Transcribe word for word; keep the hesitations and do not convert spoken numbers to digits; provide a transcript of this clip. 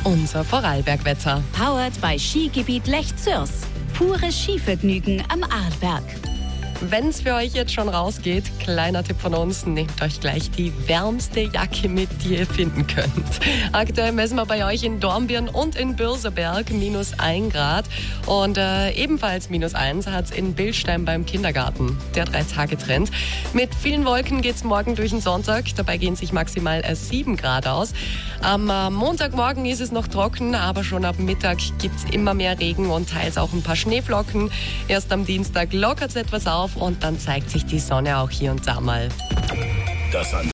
unser Vorarlbergwetter. Powered bei Skigebiet Lech-Zürs. Pures Skivergnügen am Arlberg. Wenn es für euch jetzt schon rausgeht, kleiner Tipp von uns, nehmt euch gleich die wärmste Jacke mit, die ihr finden könnt. Aktuell messen wir bei euch in Dornbirn und in Bürseberg minus ein Grad. Und äh, ebenfalls minus eins hat es in Bilstein beim Kindergarten. Der Drei-Tage-Trend. Mit vielen Wolken geht es morgen durch den Sonntag. Dabei gehen sich maximal äh, sieben Grad aus. Am äh, Montagmorgen ist es noch trocken, aber schon ab Mittag gibt es immer mehr Regen und teils auch ein paar Schneeflocken. Erst am Dienstag lockert es etwas auf und dann zeigt sich die Sonne auch hier und da mal. Das